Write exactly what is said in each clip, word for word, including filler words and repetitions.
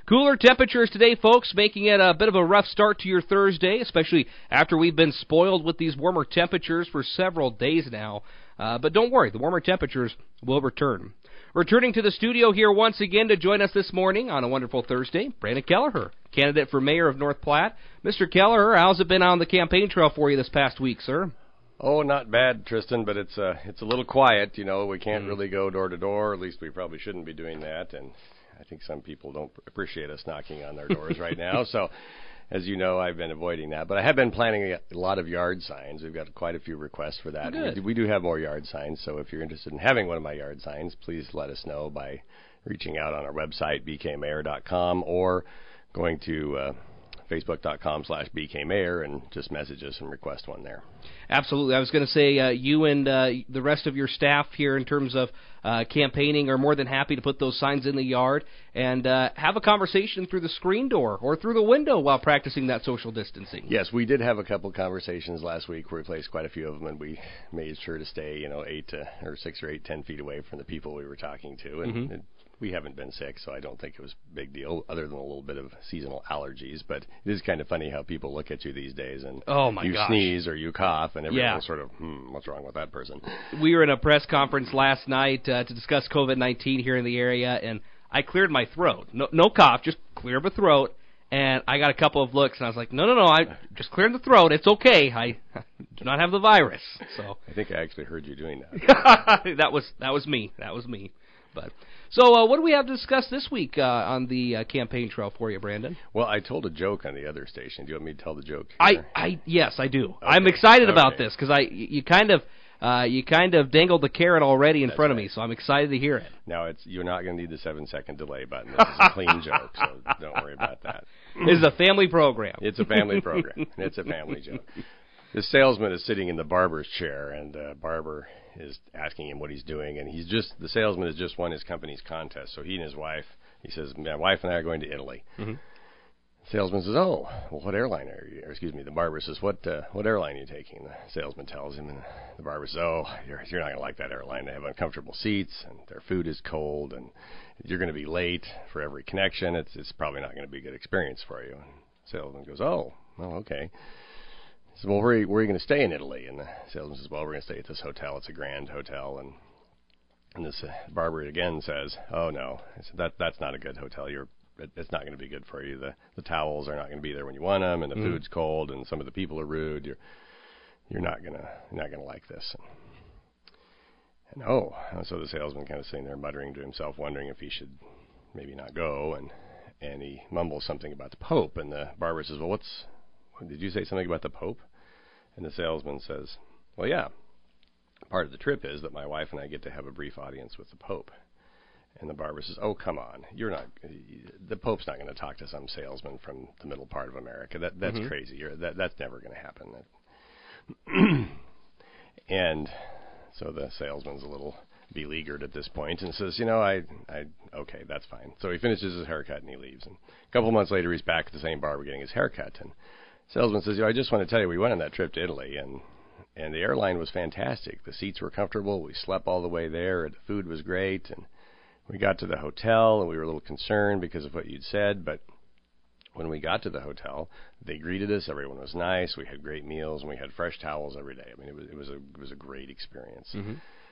Cooler temperatures today, folks, making it a bit of a rough start to your Thursday, especially after we've been spoiled with these warmer temperatures for several days now. Uh, but don't worry, the warmer temperatures will return. Returning to the studio here once again to join us this morning on a wonderful Thursday, Brandon Kelleher, candidate for mayor of North Platte. Mister Kelleher, how's it been on the campaign trail for you this past week, sir? Oh, not bad, Tristan, but it's uh, it's a little quiet. You know, we can't mm. really go door to door. At least we probably shouldn't be doing that. And I think some people don't appreciate us knocking on their doors right now. So, as you know, I've been avoiding that. But I have been planning a lot of yard signs. We've got quite a few requests for that. Good. We, do, we do have more yard signs. So if you're interested in having one of my yard signs, please let us know by reaching out on our website, b k mayor dot com, or going to uh, facebook.com slash bkmayor and just message us and request one there. Absolutely. I was going to say uh, you and uh, the rest of your staff here in terms of uh, campaigning are more than happy to put those signs in the yard and uh, have a conversation through the screen door or through the window while practicing that social distancing. Yes, we did have a couple conversations last week. We replaced quite a few of them, and we made sure to stay, you know, eight to, or six or eight, ten feet away from the people we were talking to, and mm-hmm. it, we haven't been sick, so I don't think it was a big deal, other than a little bit of seasonal allergies. But it is kind of funny how people look at you these days, and oh my you gosh. sneeze or you cough, and everyone yeah. sort of, hmm, what's wrong with that person? We were in a press conference last night uh, to discuss COVID nineteen here in the area, and I cleared my throat. No, no cough, just clear the throat. And I got a couple of looks, and I was like, no, no, no, I just cleared the throat. It's okay. I do not have the virus. So I think I actually heard you doing that. that was that was me. That was me. But so uh, what do we have to discuss this week uh, on the uh, campaign trail for you, Brandon? Well, I told a joke on the other station. Do you want me to tell the joke here? I, I yes, I do. Okay. I'm excited okay. about this because I you kind of uh, you kind of dangled the carrot already in That's front right. of me, so I'm excited to hear it. Now it's you're not going to need the seven second delay button. This is a clean joke, so don't worry about that. This is a family program. It's a family program. It's a family joke. The salesman is sitting in the barber's chair, and the barber is asking him what he's doing, and he's just the salesman has just won his company's contest. So he and his wife, he says, my wife and I are going to Italy. Mm-hmm. The salesman says, oh, well, what airline are you? Or excuse me, the barber says, what uh, what airline are you taking? The salesman tells him, and the barber says, oh, you're you're not going to like that airline. They have uncomfortable seats, and their food is cold, and you're going to be late for every connection. It's it's probably not going to be a good experience for you. And the salesman goes, oh, well, okay. He says, well, where are you, where are you going to stay in Italy? And the salesman says, well, we're going to stay at this hotel. It's a grand hotel. And and this uh, barber again says, oh, no. I said, that that's not a good hotel. You're it, it's not going to be good for you. The the towels are not going to be there when you want them, and the mm. food's cold, and some of the people are rude. You're you're not gonna you're not gonna like this. And, and oh, and so the salesman kind of sitting there muttering to himself, wondering if he should maybe not go. And and he mumbles something about the Pope. And the barber says, well, what's did you say something about the Pope? And the salesman says, well, yeah, part of the trip is that my wife and I get to have a brief audience with the Pope. And the barber says, oh, come on, you're not, the Pope's not going to talk to some salesman from the middle part of America. That That's mm-hmm. crazy. You're, that That's never going to happen. And so the salesman's a little beleaguered at this point and says, you know, I, I, okay, that's fine. So he finishes his haircut and he leaves. And a couple of months later, he's back at the same barber getting his haircut. And salesman says, you know, I just want to tell you, we went on that trip to Italy, and and the airline was fantastic. The seats were comfortable. We slept all the way there. The food was great. And we got to the hotel, and we were a little concerned because of what you'd said. But when we got to the hotel, they greeted us. Everyone was nice. We had great meals, and we had fresh towels every day. I mean, it was it was a it was a great experience. Mm-hmm.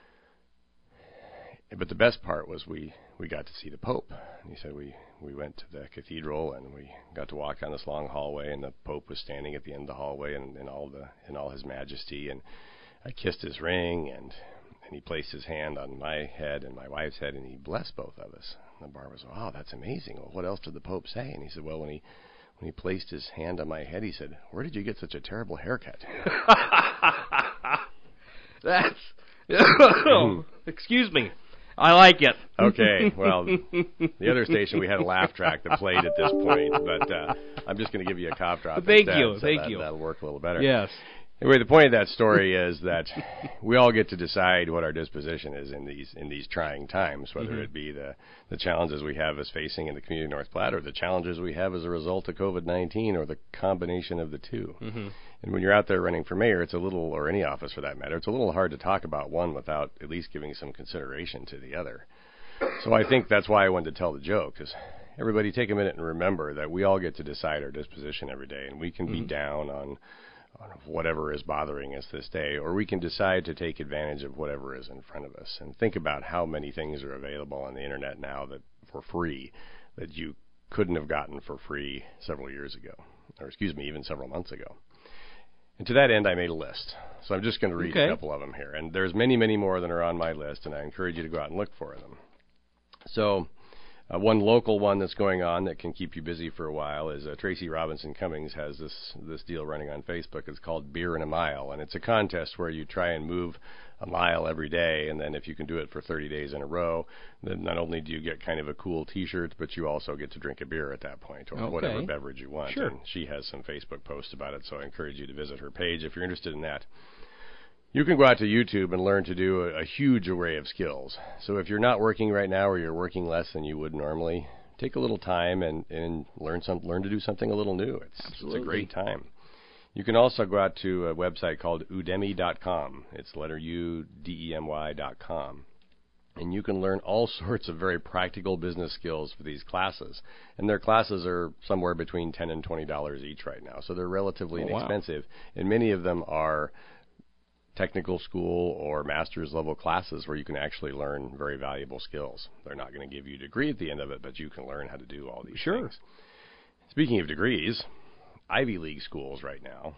But the best part was we, we got to see the Pope. And he said we, we went to the cathedral, and we got to walk down this long hallway, and the Pope was standing at the end of the hallway in, in all the in all his majesty. And I kissed his ring, and and he placed his hand on my head and my wife's head, and he blessed both of us. And the barber said, wow, that's amazing. Well, what else did the Pope say? And he said, well, when he when he placed his hand on my head, he said, where did you get such a terrible haircut? That's oh, excuse me. I like it. Okay, well, the other station, we had a laugh track that played at this point, but uh, I'm just going to give you a cough drop Thank instead, you, so thank that, you. That'll work a little better. Yes. Anyway, the point of that story is that we all get to decide what our disposition is in these in these trying times, whether mm-hmm. it be the, the challenges we have as facing in the community of North Platte, or the challenges we have as a result of COVID nineteen, or the combination of the two. Mm-hmm. And when you're out there running for mayor, it's a little, or any office for that matter, it's a little hard to talk about one without at least giving some consideration to the other. So I think that's why I wanted to tell the joke, because everybody take a minute and remember that we all get to decide our disposition every day, and we can Mm-hmm. be down on, on whatever is bothering us this day, or we can decide to take advantage of whatever is in front of us. And think about how many things are available on the internet now that for free that you couldn't have gotten for free several years ago, or excuse me, even several months ago. And to that end, I made a list. So I'm just going to read Okay. a couple of them here. And there's many, many more than are on my list, and I encourage you to go out and look for them. So uh, one local one that's going on that can keep you busy for a while is uh, Tracy Robinson Cummings has this this deal running on Facebook. It's called Beer in a Mile, and it's a contest where you try and move a mile every day, and then if you can do it for thirty days in a row, then not only do you get kind of a cool T-shirt, but you also get to drink a beer at that point, or Okay. whatever beverage you want. Sure. And she has some Facebook posts about it, so I encourage you to visit her page if you're interested in that. You can go out to YouTube and learn to do a, a huge array of skills. So if you're not working right now, or you're working less than you would normally, take a little time and, and learn some learn to do something a little new. It's, it's a great time. You can also go out to a website called udemy dot com. It's letter U, D E M Y dot com. And you can learn all sorts of very practical business skills for these classes. And their classes are somewhere between ten dollars and twenty dollars each right now. So they're relatively Oh, wow. inexpensive. And many of them are technical school or master's level classes where you can actually learn very valuable skills. They're not going to give you a degree at the end of it, but you can learn how to do all these Sure. things. Speaking of degrees, Ivy League schools right now,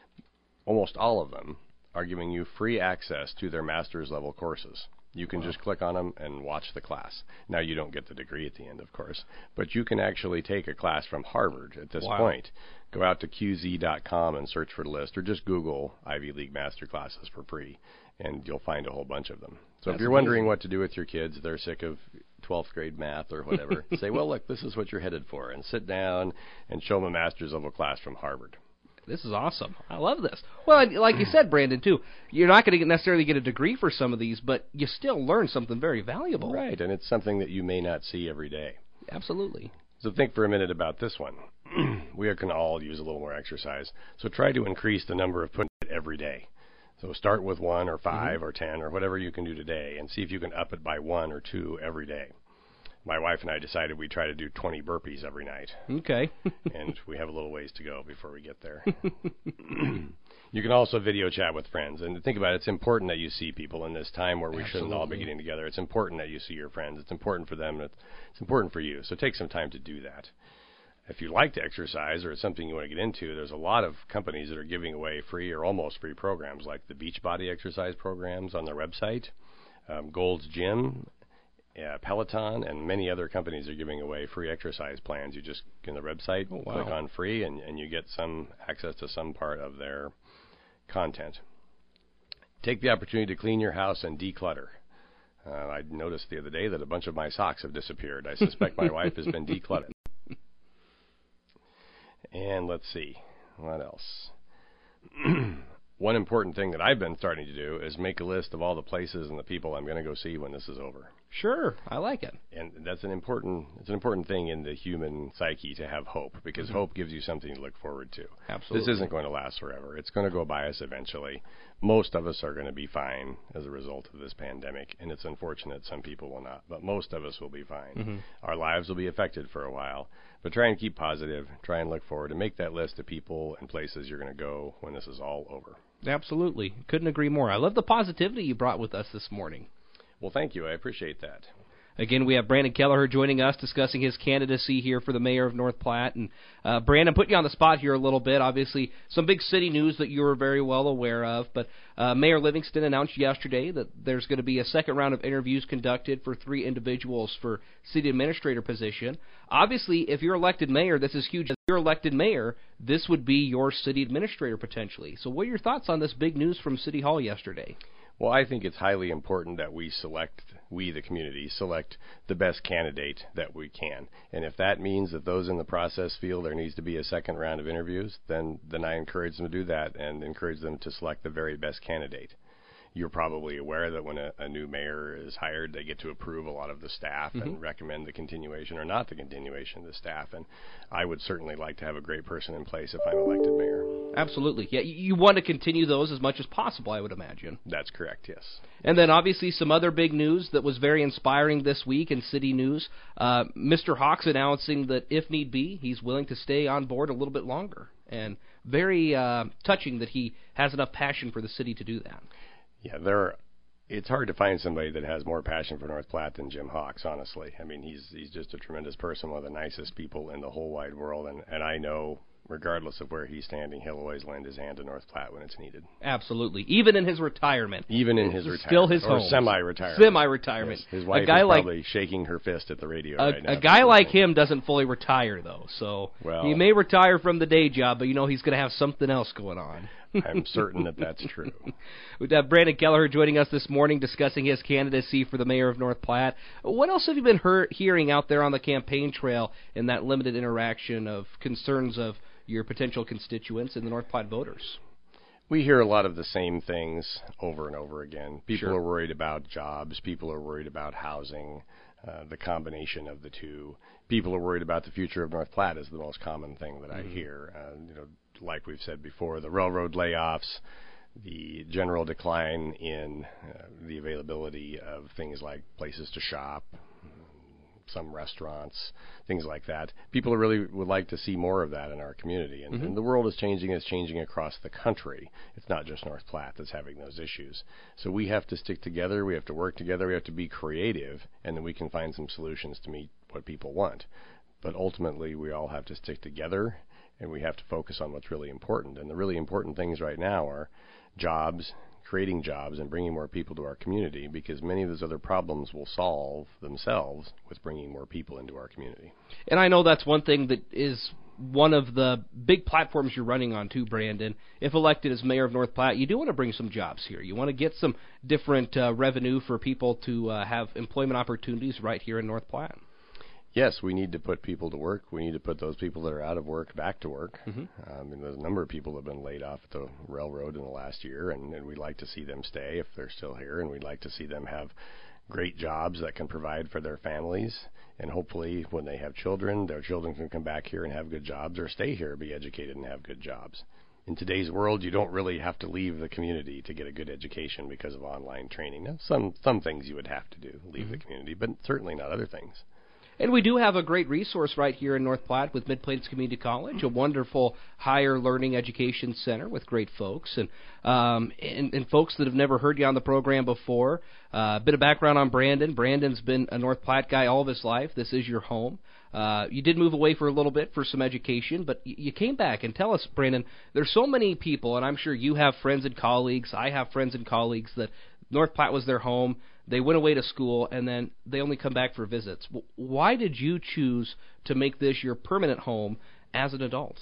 almost all of them, are giving you free access to their master's level courses. You can Wow. just click on them and watch the class. Now, you don't get the degree at the end, of course, but you can actually take a class from Harvard at this Wow. point. Go out to Q Z dot com and search for the list, or just Google Ivy League master classes for free, and you'll find a whole bunch of them. So That's if you're wondering amazing. what to do with your kids, they're sick of twelfth grade math or whatever, say, well, look, this is what you're headed for, and sit down and show them a master's level class from Harvard. This is awesome. I love this. Well, and like you said, Brandon, too, you're not going to necessarily get a degree for some of these, but you still learn something very valuable. Right, and it's something that you may not see every day. Absolutely. So think for a minute about this one. We can all use a little more exercise. So try to increase the number of putting it every day. So start with one or five Mm-hmm. or ten or whatever you can do today, and see if you can up it by one or two every day. My wife and I decided we'd try to do twenty burpees every night, Okay. and we have a little ways to go before we get there. You can also video chat with friends, and think about it, it's important that you see people in this time where we shouldn't all be Absolutely. getting together. It's important that you see your friends. It's important for them. It's it's important for you. So take some time to do that. If you like to exercise or it's something you want to get into, there's a lot of companies that are giving away free or almost free programs, like the Beachbody exercise programs on their website, um, Gold's Gym, uh, Peloton, and many other companies are giving away free exercise plans. You just go on their website, Oh, wow. click on free, and, and you get some access to some part of their content. Take the opportunity to clean your house and declutter. Uh, I noticed the other day that a bunch of my socks have disappeared. I suspect my wife has been decluttering. And let's see, what else? One important thing that I've been starting to do is make a list of all the places and the people I'm going to go see when this is over. Sure. I like it. And that's an important it's an important thing in the human psyche to have hope, because Mm-hmm. hope gives you something to look forward to. Absolutely. This isn't going to last forever. It's going to go by us eventually. Most of us are going to be fine as a result of this pandemic, and it's unfortunate some people will not, but most of us will be fine. Mm-hmm. Our lives will be affected for a while, but try and keep positive, try and look forward, and make that list of people and places you're going to go when this is all over. Absolutely. Couldn't agree more. I love the positivity you brought with us this morning. Well, thank you. I appreciate that. Again, we have Brandon Kelleher joining us, discussing his candidacy here for the mayor of North Platte. And uh, Brandon, put you on the spot here a little bit. Obviously, some big city news that you were very well aware of. But uh, Mayor Livingston announced yesterday that there's going to be a second round of interviews conducted for three individuals for city administrator position. Obviously, if you're elected mayor, this is huge. If you're elected mayor, this would be your city administrator potentially. So what are your thoughts on this big news from City Hall yesterday? Well, I think it's highly important that we select, we the community, select the best candidate that we can. And if that means that those in the process feel there needs to be a second round of interviews, then, then I encourage them to do that and encourage them to select the very best candidate. you're probably aware that when a, a new mayor is hired, they get to approve a lot of the staff mm-hmm. and recommend the continuation or not the continuation of the staff. And I would certainly like to have a great person in place if I'm elected mayor. Absolutely. Yeah, you want to continue those as much as possible, I would imagine. That's correct, yes. And then obviously some other big news that was very inspiring this week in city news. Uh, Mister Hawks announcing that if need be, he's willing to stay on board a little bit longer. And very uh, touching that he has enough passion for the city to do that. Yeah, there are, it's hard to find somebody that has more passion for North Platte than Jim Hawks, honestly. I mean, he's he's just a tremendous person, one of the nicest people in the whole wide world, and, and I know regardless of where he's standing, he'll always lend his hand to North Platte when it's needed. Absolutely. Even in his retirement. Even in his retirement. Still his or home. semi-retirement. Semi-retirement. Yes. His wife a guy is like, probably shaking her fist at the radio a, right now. A guy like him doesn't fully retire, though. So well, he may retire from the day job, but you know he's going to have something else going on. I'm certain that that's true. We've got Brandon Kelleher joining us this morning discussing his candidacy for the mayor of North Platte. What else have you been hear- hearing out there on the campaign trail in that limited interaction of concerns of your potential constituents and the North Platte voters? We hear a lot of the same things over and over again. People sure. are worried about jobs. People are worried about housing, uh, the combination of the two. People are worried about the future of North Platte is the most common thing that mm-hmm. I hear. Uh, you know, like we've said before, the railroad layoffs, the general decline in uh, the availability of things like places to shop, some restaurants, things like that. People really would like to see more of that in our community. And, mm-hmm. and the world is changing. It's changing across the country. It's not just North Platte that's having those issues. So we have to stick together. We have to work together. We have to be creative, and then we can find some solutions to meet what people want. But ultimately, we all have to stick together, and we have to focus on what's really important. And the really important things right now are jobs, creating jobs, and bringing more people to our community, because many of those other problems will solve themselves with bringing more people into our community. And I know that's one thing that is one of the big platforms you're running on too, Brandon. If elected as mayor of North Platte, you do want to bring some jobs here. You want to get some different uh, revenue for people to uh, have employment opportunities right here in North Platte. Yes, we need to put people to work. We need to put those people that are out of work back to work. Mm-hmm. Um, and there's a number of people that have been laid off at the railroad in the last year, and, and we'd like to see them stay if they're still here, and we'd like to see them have great jobs that can provide for their families. And hopefully when they have children, their children can come back here and have good jobs, or stay here, be educated, and have good jobs. In today's world, you don't really have to leave the community to get a good education because of online training. Now, some, some things you would have to do, leave mm-hmm. the community, but certainly not other things. And we do have a great resource right here in North Platte with Mid-Plains Community College, a wonderful higher learning education center with great folks and um, and, and folks that have never heard you on the program before. Uh, a bit of background on Brandon. Brandon's been a North Platte guy all of his life. This is your home. Uh, you did move away for a little bit for some education, but y- you came back. And tell us, Brandon, there's so many people, and I'm sure you have friends and colleagues, I have friends and colleagues that North Platte was their home. They went away to school, and then they only come back for visits. Why did you choose to make this your permanent home as an adult?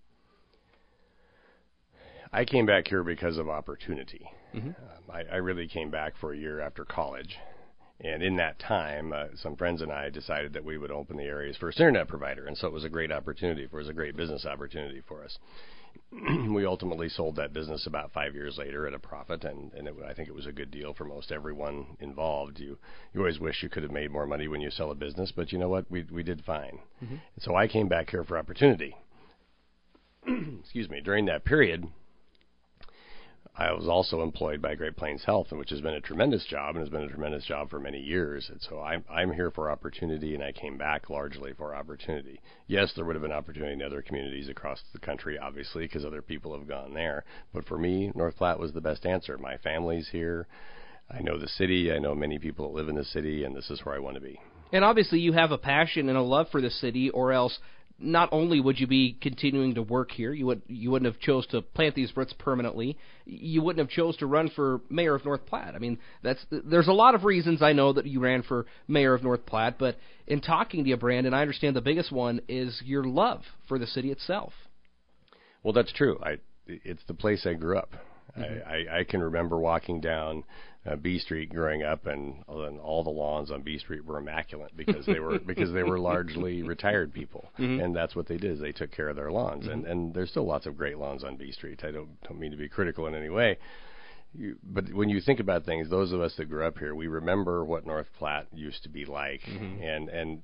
I came back here because of opportunity. Mm-hmm. Um, I, I really came back for a year after college. And in that time, uh, some friends and I decided that we would open the area's first internet provider. And so it was a great opportunity for us, a great business opportunity for us. We ultimately sold that business about five years later at a profit, and, and it, I think it was a good deal for most everyone involved. You you always wish you could have made more money when you sell a business, but you know what? We we did fine. Mm-hmm. So I came back here for opportunity. Excuse me. During that period, I was also employed by Great Plains Health, which has been a tremendous job and has been a tremendous job for many years. And so I'm, I'm here for opportunity, and I came back largely for opportunity. Yes, there would have been opportunity in other communities across the country, obviously, because other people have gone there. But for me, North Platte was the best answer. My family's here. I know the city. I know many people that live in the city, and this is where I want to be. And obviously you have a passion and a love for the city, or else not only would you be continuing to work here, you would you wouldn't have chose to plant these roots permanently. You wouldn't have chose to run for mayor of North Platte. I mean, that's there's a lot of reasons I know that you ran for mayor of North Platte, but in talking to you, Brandon, I understand the biggest one is your love for the city itself. Well, that's true. I it's the place I grew up. Mm-hmm. I, I, I can remember walking down uh, B Street growing up, and, and all the lawns on B Street were immaculate because they were because they were largely retired people, mm-hmm. and that's what they did. Is they took care of their lawns, mm-hmm. and, and there's still lots of great lawns on B Street. I don't don't mean to be critical in any way. you, but when you think about things, those of us that grew up here, we remember what North Platte used to be like, mm-hmm. and and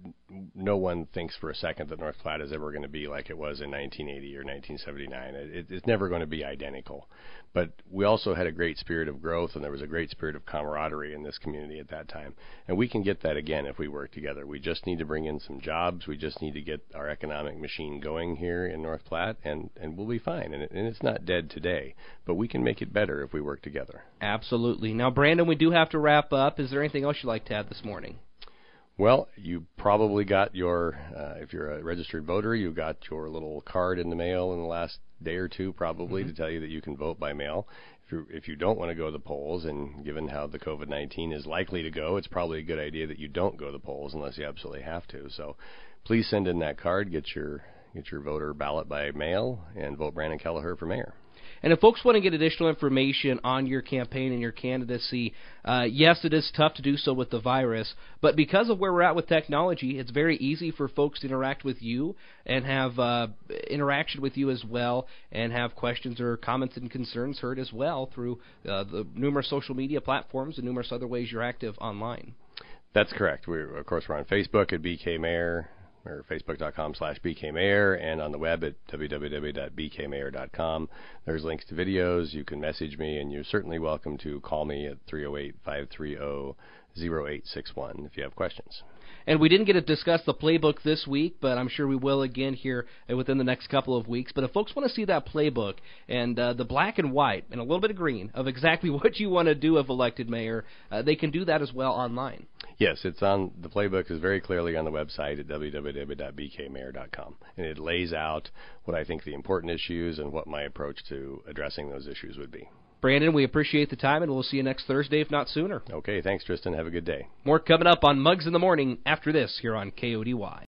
no one thinks for a second that North Platte is ever going to be like it was in nineteen eighty or nineteen seventy-nine. It, it's never going to be identical. But we also had a great spirit of growth, and there was a great spirit of camaraderie in this community at that time. And we can get that again if we work together. We just need to bring in some jobs. We just need to get our economic machine going here in North Platte, and, and we'll be fine. And, it, and it's not dead today, but we can make it better if we work together. Absolutely. Now, Brandon, we do have to wrap up. Is there anything else you'd like to add this morning? Well, you probably got your, uh, if you're a registered voter, you got your little card in the mail in the last day or two probably mm-hmm. to tell you that you can vote by mail. If you if you don't want to go to the polls, and given how the COVID nineteen is likely to go, it's probably a good idea that you don't go to the polls unless you absolutely have to. So please send in that card, get your get your voter ballot by mail, and vote Brandon Kelleher for mayor. And if folks want to get additional information on your campaign and your candidacy, uh, yes, it is tough to do so with the virus, but because of where we're at with technology, it's very easy for folks to interact with you and have uh, interaction with you as well, and have questions or comments and concerns heard as well through uh, the numerous social media platforms and numerous other ways you're active online. That's correct. We're, of course, we're on Facebook at B K Mayor, or facebook.com slash bkmayor, and on the web at w w w dot b k mayor dot com. There's links to videos. You can message me, and you're certainly welcome to call me at three oh eight, five three oh, oh eight six one if you have questions. And we didn't get to discuss the playbook this week, but I'm sure we will again here within the next couple of weeks. But if folks want to see that playbook and uh, the black and white and a little bit of green of exactly what you want to do if elected mayor, uh, they can do that as well online. Yes, it's on. The playbook is very clearly on the website at w w w dot b k mayor dot com, and it lays out what I think the important issues and what my approach to addressing those issues would be. Brandon, we appreciate the time, and we'll see you next Thursday, if not sooner. Okay, thanks, Tristan. Have a good day. More coming up on Mugs in the Morning after this here on K O D Y.